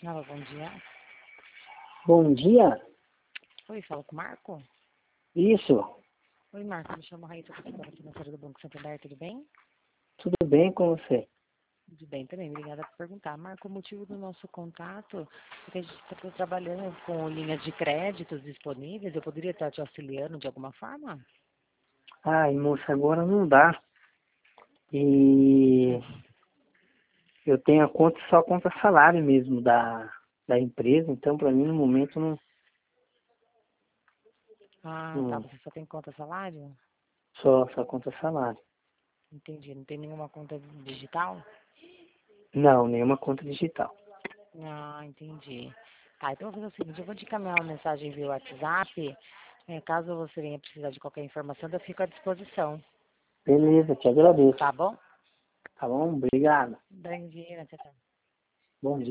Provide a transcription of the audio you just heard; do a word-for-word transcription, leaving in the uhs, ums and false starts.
Alô, bom dia. Bom dia. Oi, fala com o Marco? Isso. Oi, Marco, me chamo Raíssa, consultora financeira do Banco Santander, tudo bem? Tudo bem com você? Tudo bem também, obrigada por perguntar. Marco, o motivo do nosso contato é que a gente está trabalhando com linhas de créditos disponíveis. Eu poderia estar te auxiliando de alguma forma? Ai, moça, agora não dá. E eu tenho a conta só conta salário mesmo da, da empresa, então para mim no momento não, Ah, tá, não você só tem conta salário? só, só conta salário. Entendi, não tem nenhuma conta digital? Não, nenhuma conta digital. Ah, entendi. Tá, então eu vou fazer o seguinte, eu vou te encaminhar uma mensagem via WhatsApp. É, caso você venha precisar de qualquer informação, eu fico à disposição. Beleza, te agradeço. Tá bom? Tá bom? Obrigado. Bom dia, tchau, tchau. Bom dia.